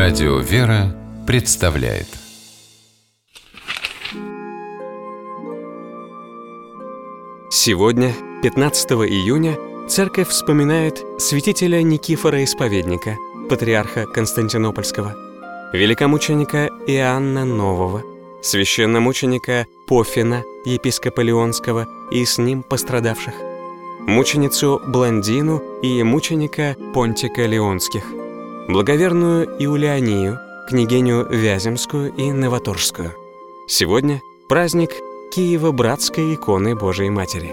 Радио «Вера» представляет. Сегодня, 15 июня, Церковь вспоминает святителя Никифора Исповедника, патриарха Константинопольского, великомученика Иоанна Нового, священномученика Пофина, епископа Лионского и с ним пострадавших, мученицу Блондину и мученика Понтика Лионских, благоверную Иулианию, княгиню Вяземскую и Новоторжскую. Сегодня праздник Киево-Братской иконы Божией Матери.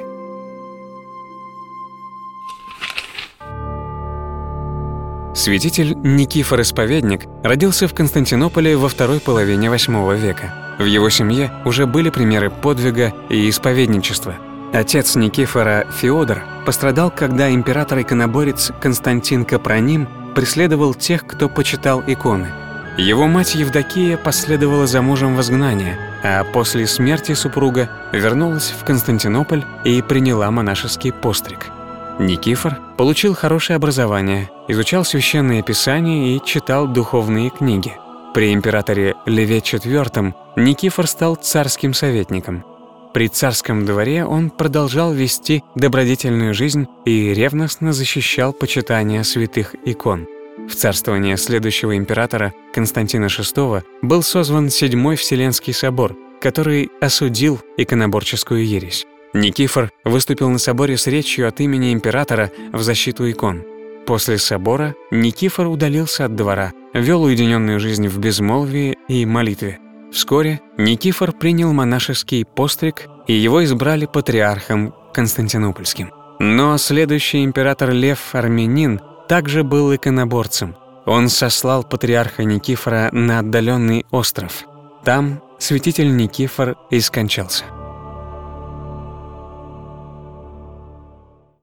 Святитель Никифор Исповедник родился в Константинополе во второй половине VIII века. В его семье уже были примеры подвига и исповедничества. Отец Никифора, Феодор, пострадал, когда император-иконоборец Константин Капроним преследовал тех, кто почитал иконы. Его мать Евдокия последовала за мужем в изгнание, а после смерти супруга вернулась в Константинополь и приняла монашеский постриг. Никифор получил хорошее образование, изучал священные писания и читал духовные книги. При императоре Леве IV Никифор стал царским советником. При царском дворе он продолжал вести добродетельную жизнь и ревностно защищал почитание святых икон. В царствование следующего императора Константина VI был созван Седьмой Вселенский собор, который осудил иконоборческую ересь. Никифор выступил на соборе с речью от имени императора в защиту икон. После собора Никифор удалился от двора, вел уединенную жизнь в безмолвии и молитве. Вскоре Никифор принял монашеский постриг, и его избрали патриархом Константинопольским. Но следующий император Лев Армянин также был иконоборцем. Он сослал патриарха Никифора на отдаленный остров. Там святитель Никифор и скончался.